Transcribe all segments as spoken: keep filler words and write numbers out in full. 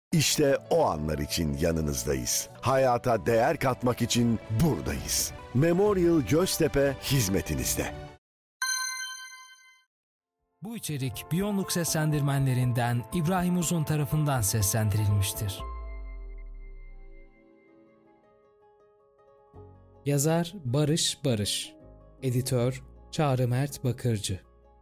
İşte o anlar için yanınızdayız. Hayata değer katmak için buradayız. Memorial Göztepe hizmetinizde. Bu içerik Biyonluk seslendirmenlerinden İbrahim Uzun tarafından seslendirilmiştir. Yazar Barış Barış, Editör Çağrı Mert Bakırcı.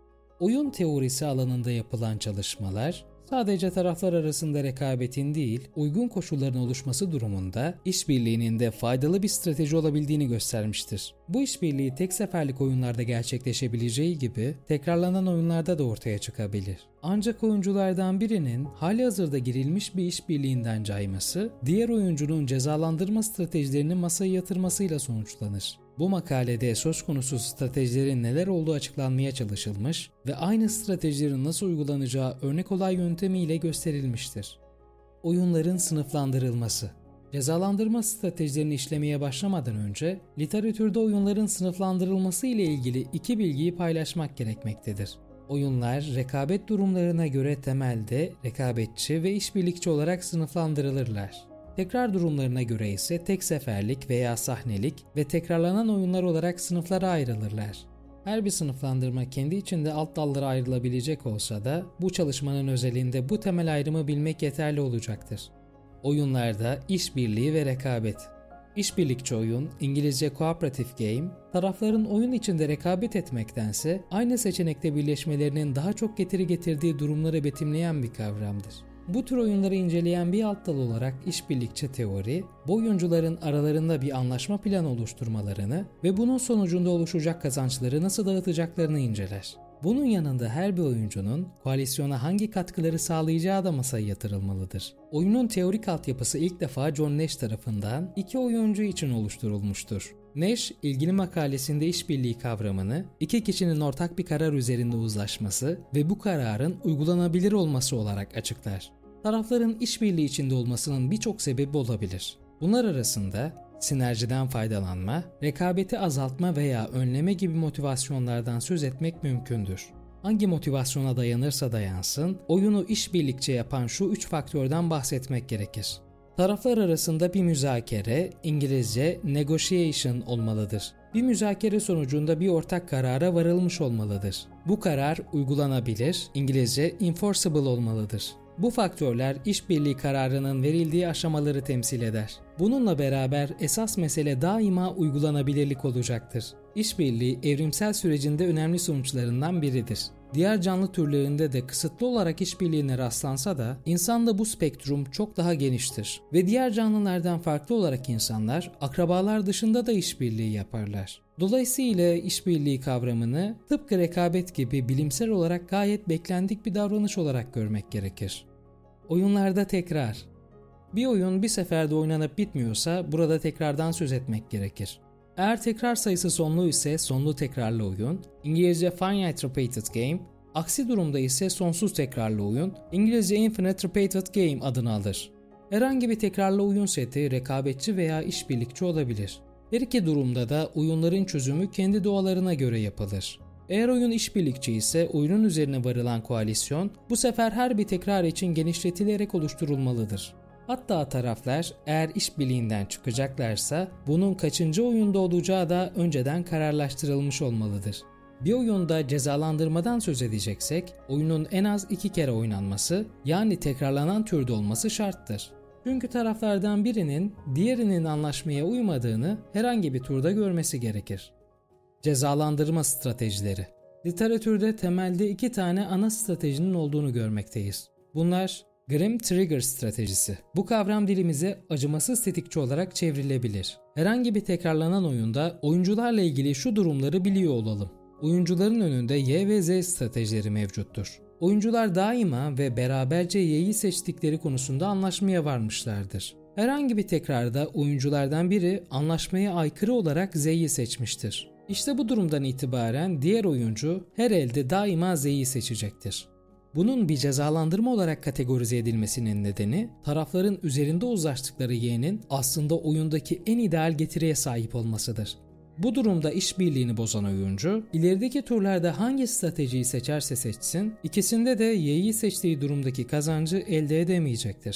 Oyun teorisi alanında yapılan çalışmalar, sadece taraflar arasında rekabetin değil, uygun koşulların oluşması durumunda işbirliğinin de faydalı bir strateji olabildiğini göstermiştir. Bu işbirliği tek seferlik oyunlarda gerçekleşebileceği gibi tekrarlanan oyunlarda da ortaya çıkabilir. Ancak oyunculardan birinin halihazırda girilmiş bir işbirliğinden cayması, diğer oyuncunun cezalandırma stratejilerini masaya yatırmasıyla sonuçlanır. Bu makalede söz konusu stratejilerin neler olduğu açıklanmaya çalışılmış ve aynı stratejilerin nasıl uygulanacağı örnek olay yöntemiyle gösterilmiştir. Oyunların sınıflandırılması. Cezalandırma stratejilerini işlemeye başlamadan önce literatürde oyunların sınıflandırılması ile ilgili iki bilgiyi paylaşmak gerekmektedir. Oyunlar rekabet durumlarına göre temelde rekabetçi ve işbirlikçi olarak sınıflandırılırlar. Tekrar durumlarına göre ise tek seferlik veya sahnelik ve tekrarlanan oyunlar olarak sınıflara ayrılırlar. Her bir sınıflandırma kendi içinde alt dallara ayrılabilecek olsa da bu çalışmanın özelinde bu temel ayrımı bilmek yeterli olacaktır. Oyunlarda işbirliği ve rekabet. İşbirlikçi oyun, İngilizce cooperative game, tarafların oyun içinde rekabet etmektense aynı seçenekte birleşmelerinin daha çok getiri getirdiği durumları betimleyen bir kavramdır. Bu tür oyunları inceleyen bir alt dal olarak işbirlikçi teori, bu oyuncuların aralarında bir anlaşma planı oluşturmalarını ve bunun sonucunda oluşacak kazançları nasıl dağıtacaklarını inceler. Bunun yanında her bir oyuncunun koalisyona hangi katkıları sağlayacağı da masaya yatırılmalıdır. Oyunun teorik altyapısı ilk defa John Nash tarafından iki oyuncu için oluşturulmuştur. Nash, ilgili makalesinde işbirliği kavramını, iki kişinin ortak bir karar üzerinde uzlaşması ve bu kararın uygulanabilir olması olarak açıklar. Tarafların işbirliği içinde olmasının birçok sebebi olabilir. Bunlar arasında sinerjiden faydalanma, rekabeti azaltma veya önleme gibi motivasyonlardan söz etmek mümkündür. Hangi motivasyona dayanırsa dayansın, oyunu işbirlikçi yapan şu üç faktörden bahsetmek gerekir. Taraflar arasında bir müzakere, İngilizce negotiation olmalıdır. Bir müzakere sonucunda bir ortak karara varılmış olmalıdır. Bu karar uygulanabilir, İngilizce enforceable olmalıdır. Bu faktörler işbirliği kararının verildiği aşamaları temsil eder. Bununla beraber esas mesele daima uygulanabilirlik olacaktır. İşbirliği evrimsel sürecinde önemli sonuçlarından biridir. Diğer canlı türlerinde de kısıtlı olarak işbirliğine rastlansa da insanda bu spektrum çok daha geniştir ve diğer canlılardan farklı olarak insanlar akrabalar dışında da işbirliği yaparlar. Dolayısıyla işbirliği kavramını tıpkı rekabet gibi bilimsel olarak gayet beklendik bir davranış olarak görmek gerekir. Oyunlarda tekrar. Bir oyun bir seferde oynanıp bitmiyorsa burada tekrardan söz etmek gerekir. Eğer tekrar sayısı sonlu ise sonlu tekrarlı oyun, İngilizce finite repeated game, aksi durumda ise sonsuz tekrarlı oyun, İngilizce infinite repeated game adını alır. Herhangi bir tekrarlı oyun seti rekabetçi veya işbirlikçi olabilir. Her iki durumda da oyunların çözümü kendi doğalarına göre yapılır. Eğer oyun işbirlikçi ise oyunun üzerine varılan koalisyon bu sefer her bir tekrar için genişletilerek oluşturulmalıdır. Hatta taraflar eğer işbirliğinden çıkacaklarsa bunun kaçıncı oyunda olacağı da önceden kararlaştırılmış olmalıdır. Bir oyunda cezalandırmadan söz edeceksek oyunun en az iki kere oynanması yani tekrarlanan türde olması şarttır. Çünkü taraflardan birinin diğerinin anlaşmaya uymadığını herhangi bir turda görmesi gerekir. Cezalandırma stratejileri. Literatürde temelde iki tane ana stratejinin olduğunu görmekteyiz. Bunlar Grim Trigger stratejisi. Bu kavram dilimize acımasız tetikçi olarak çevrilebilir. Herhangi bir tekrarlanan oyunda oyuncularla ilgili şu durumları biliyor olalım. Oyuncuların önünde Y ve Z stratejileri mevcuttur. Oyuncular daima ve beraberce Y'yi seçtikleri konusunda anlaşmaya varmışlardır. Herhangi bir tekrarda oyunculardan biri anlaşmaya aykırı olarak Z'yi seçmiştir. İşte bu durumdan itibaren diğer oyuncu her elde daima Z'yi seçecektir. Bunun bir cezalandırma olarak kategorize edilmesinin nedeni tarafların üzerinde uzlaştıkları Y'nin aslında oyundaki en ideal getiriye sahip olmasıdır. Bu durumda işbirliğini bozan oyuncu, ilerideki turlarda hangi stratejiyi seçerse seçsin, ikisinde de Y'yi seçtiği durumdaki kazancı elde edemeyecektir.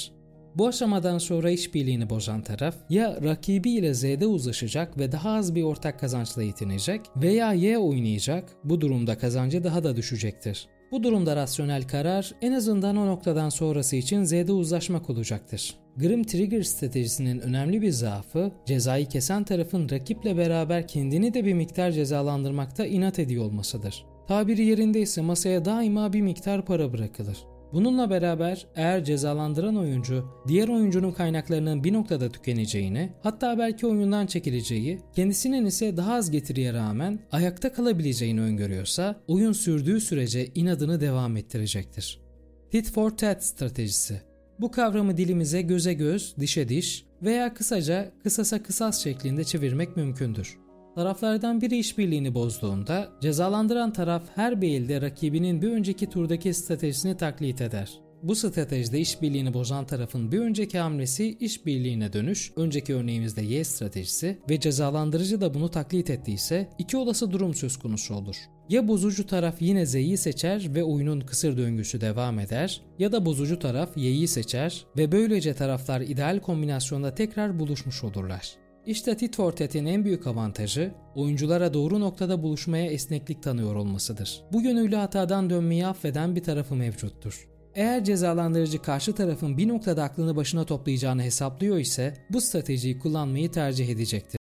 Bu aşamadan sonra işbirliğini bozan taraf ya rakibiyle Z'de uzlaşacak ve daha az bir ortak kazançla yetinecek veya Y oynayacak, bu durumda kazancı daha da düşecektir. Bu durumda rasyonel karar en azından o noktadan sonrası için Z'de uzlaşmak olacaktır. Grim Trigger stratejisinin önemli bir zaafı, cezayı kesen tarafın rakiple beraber kendini de bir miktar cezalandırmakta inat ediyor olmasıdır. Tabiri yerindeyse masaya daima bir miktar para bırakılır. Bununla beraber eğer cezalandıran oyuncu diğer oyuncunun kaynaklarının bir noktada tükeneceğini, hatta belki oyundan çekileceği, kendisinin ise daha az getiriye rağmen ayakta kalabileceğini öngörüyorsa oyun sürdüğü sürece inadını devam ettirecektir. Tit for tat stratejisi. Bu kavramı dilimize göze göz, dişe diş veya kısaca kısasa kısas şeklinde çevirmek mümkündür. Taraflardan biri işbirliğini bozduğunda cezalandıran taraf her bir elde rakibinin bir önceki turdaki stratejisini taklit eder. Bu stratejide işbirliğini bozan tarafın bir önceki hamlesi işbirliğine dönüş, önceki örneğimizde Y stratejisi ve cezalandırıcı da bunu taklit ettiyse iki olası durum söz konusu olur. Ya bozucu taraf yine Z'yi seçer ve oyunun kısır döngüsü devam eder ya da bozucu taraf Y'yi seçer ve böylece taraflar ideal kombinasyonda tekrar buluşmuş olurlar. İşte Tit for Tat'in en büyük avantajı oyunculara doğru noktada buluşmaya esneklik tanıyor olmasıdır. Bu yönüyle hatadan dönmeyi affeden bir tarafı mevcuttur. Eğer cezalandırıcı karşı tarafın bir noktada aklını başına toplayacağını hesaplıyor ise bu stratejiyi kullanmayı tercih edecektir.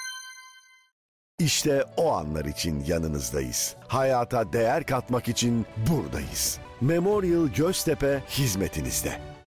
İşte o anlar için yanınızdayız. Hayata değer katmak için buradayız. Memorial Göztepe hizmetinizde.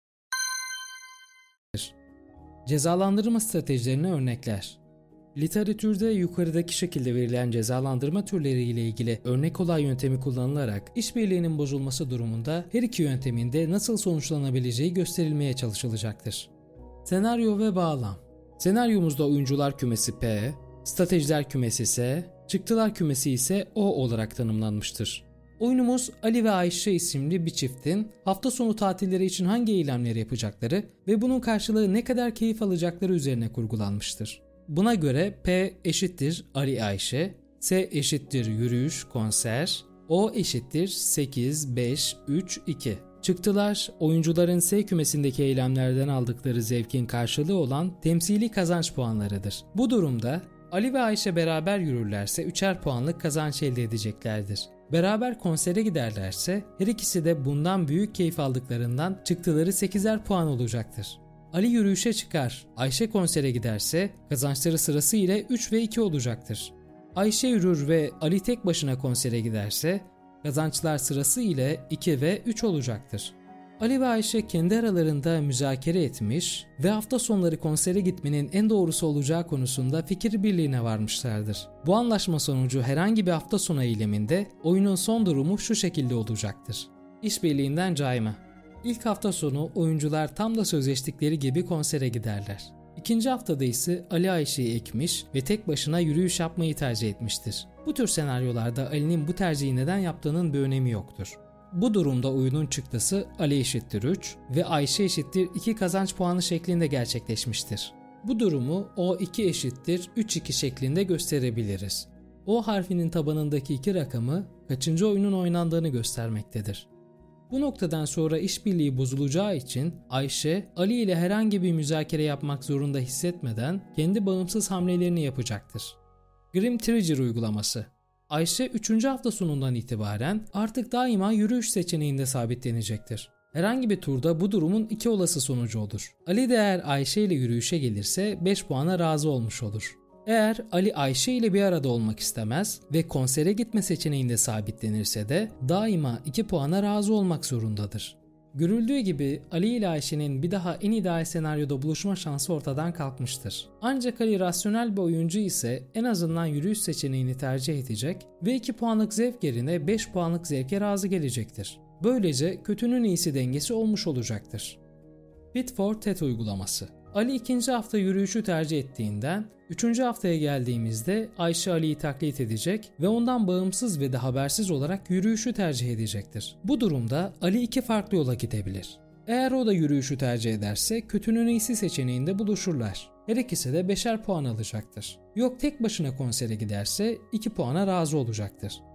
Cezalandırma stratejilerine örnekler. Literatürde yukarıdaki şekilde verilen cezalandırma türleri ile ilgili örnek olay yöntemi kullanılarak işbirliğinin bozulması durumunda her iki yöntemin de nasıl sonuçlanabileceği gösterilmeye çalışılacaktır. Senaryo ve bağlam. Senaryomuzda oyuncular kümesi P, stratejiler kümesi S, çıktılar kümesi ise O olarak tanımlanmıştır. Oyunumuz Ali ve Ayşe isimli bir çiftin hafta sonu tatilleri için hangi eylemleri yapacakları ve bunun karşılığı ne kadar keyif alacakları üzerine kurgulanmıştır. Buna göre P eşittir Ali Ayşe, S eşittir yürüyüş, konser, O eşittir sekiz, beş, üç, iki. Çıktılar, oyuncuların S kümesindeki eylemlerden aldıkları zevkin karşılığı olan temsili kazanç puanlarıdır. Bu durumda Ali ve Ayşe beraber yürürlerse üçer puanlık kazanç elde edeceklerdir. Beraber konsere giderlerse her ikisi de bundan büyük keyif aldıklarından çıktıları sekizer puan olacaktır. Ali yürüyüşe çıkar, Ayşe konsere giderse kazançları sırası ile üç ve iki olacaktır. Ayşe yürür ve Ali tek başına konsere giderse kazançlar sırası ile iki ve üç olacaktır. Ali ve Ayşe kendi aralarında müzakere etmiş ve hafta sonları konsere gitmenin en doğrusu olacağı konusunda fikir birliğine varmışlardır. Bu anlaşma sonucu herhangi bir hafta sonu eyleminde oyunun son durumu şu şekilde olacaktır. İşbirliğinden cayma. İlk hafta sonu oyuncular tam da sözleştikleri gibi konsere giderler. İkinci haftada ise Ali Ayşe'yi ekmiş ve tek başına yürüyüş yapmayı tercih etmiştir. Bu tür senaryolarda Ali'nin bu tercihi neden yaptığının bir önemi yoktur. Bu durumda oyunun çıktısı Ali eşittir üç ve Ayşe eşittir iki kazanç puanı şeklinde gerçekleşmiştir. Bu durumu O iki eşittir üç iki şeklinde gösterebiliriz. O harfinin tabanındaki iki rakamı kaçıncı oyunun oynandığını göstermektedir. Bu noktadan sonra işbirliği bozulacağı için Ayşe, Ali ile herhangi bir müzakere yapmak zorunda hissetmeden kendi bağımsız hamlelerini yapacaktır. Grim Trigger uygulaması. Ayşe üçüncü hafta sonundan itibaren artık daima yürüyüş seçeneğinde sabitlenecektir. Herhangi bir turda bu durumun iki olası sonucu olur. Ali de eğer Ayşe ile yürüyüşe gelirse beş puana razı olmuş olur. Eğer Ali Ayşe ile bir arada olmak istemez ve konsere gitme seçeneğinde sabitlenirse de daima iki puana razı olmak zorundadır. Görüldüğü gibi Ali ile Ayşe'nin bir daha en ideal senaryoda buluşma şansı ortadan kalkmıştır. Ancak Ali rasyonel bir oyuncu ise en azından yürüyüş seçeneğini tercih edecek ve iki puanlık zevk yerine beş puanlık zevke razı gelecektir. Böylece kötünün iyisi dengesi olmuş olacaktır. Tit for Tat uygulaması. Ali ikinci hafta yürüyüşü tercih ettiğinden üçüncü haftaya geldiğimizde Ayşe Ali'yi taklit edecek ve ondan bağımsız ve de habersiz olarak yürüyüşü tercih edecektir. Bu durumda Ali iki farklı yola gidebilir. Eğer o da yürüyüşü tercih ederse kötünün iyisi seçeneğinde buluşurlar. Her ikisi de beşer puan alacaktır. Yok tek başına konsere giderse iki puana razı olacaktır.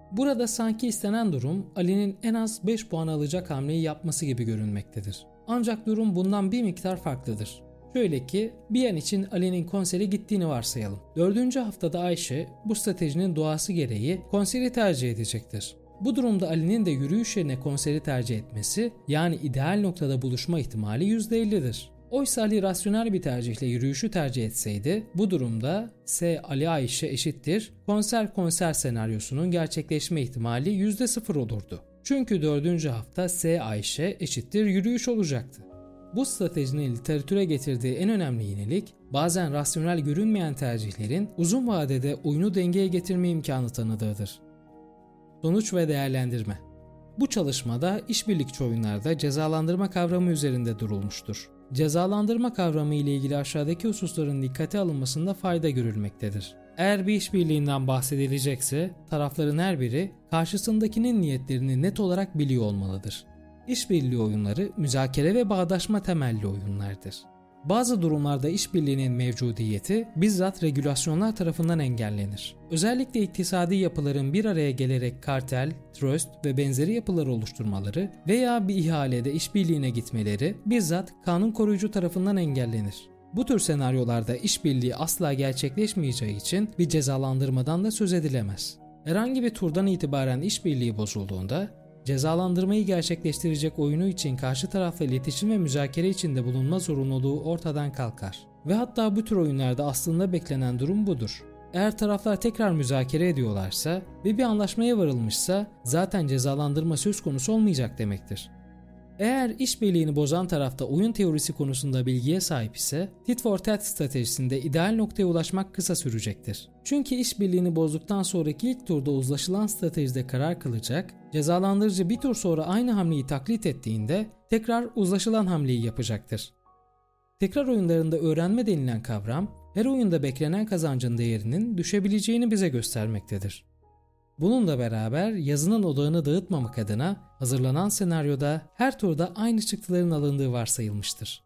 Burada sanki istenen durum Ali'nin en az beş puan alacak hamleyi yapması gibi görünmektedir. Ancak durum bundan bir miktar farklıdır. Şöyle ki bir an için Ali'nin konsere gittiğini varsayalım. Dördüncü haftada Ayşe bu stratejinin doğası gereği konseri tercih edecektir. Bu durumda Ali'nin de yürüyüş yerine konseri tercih etmesi, yani ideal noktada buluşma ihtimali yüzde elli'dir. Oysa Ali rasyonel bir tercihle yürüyüşü tercih etseydi, bu durumda S Ali Ayşe eşittir konser konser senaryosunun gerçekleşme ihtimali yüzde sıfır olurdu. Çünkü dördüncü hafta S Ayşe eşittir yürüyüş olacaktı. Bu stratejinin literatüre getirdiği en önemli yenilik, bazen rasyonel görünmeyen tercihlerin uzun vadede oyunu dengeye getirme imkanı tanıdığıdır. Sonuç ve değerlendirme. Bu çalışmada işbirlikçi oyunlarda cezalandırma kavramı üzerinde durulmuştur. Cezalandırma kavramı ile ilgili aşağıdaki hususların dikkate alınmasında fayda görülmektedir. Eğer bir işbirliğinden bahsedilecekse, tarafların her biri karşısındakinin niyetlerini net olarak biliyor olmalıdır. İşbirliği oyunları müzakere ve bağdaşma temelli oyunlardır. Bazı durumlarda işbirliğinin mevcudiyeti bizzat regülasyonlar tarafından engellenir. Özellikle iktisadi yapıların bir araya gelerek kartel, tröst ve benzeri yapılar oluşturmaları veya bir ihalede işbirliğine gitmeleri bizzat kanun koruyucu tarafından engellenir. Bu tür senaryolarda işbirliği asla gerçekleşmeyeceği için bir cezalandırmadan da söz edilemez. Herhangi bir turdan itibaren işbirliği bozulduğunda, cezalandırmayı gerçekleştirecek oyunu için karşı tarafla iletişim ve müzakere içinde bulunma zorunluluğu ortadan kalkar. Ve hatta bu tür oyunlarda aslında beklenen durum budur. Eğer taraflar tekrar müzakere ediyorlarsa ve bir anlaşmaya varılmışsa zaten cezalandırma söz konusu olmayacak demektir. Eğer işbirliğini bozan tarafta oyun teorisi konusunda bilgiye sahip ise tit for tat stratejisinde ideal noktaya ulaşmak kısa sürecektir. Çünkü işbirliğini bozduktan sonraki ilk turda uzlaşılan stratejide karar kılacak, cezalandırıcı bir tur sonra aynı hamleyi taklit ettiğinde tekrar uzlaşılan hamleyi yapacaktır. Tekrar oyunlarında öğrenme denilen kavram, her oyunda beklenen kazancın değerinin düşebileceğini bize göstermektedir. Bununla beraber yazının odağını dağıtmamak adına hazırlanan senaryoda her turda aynı çıktıların alındığı varsayılmıştır.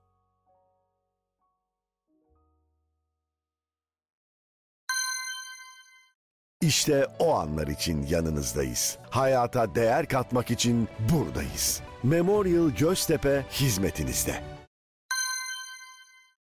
İşte o anlar için yanınızdayız. Hayata değer katmak için buradayız. Memorial Göztepe hizmetinizde.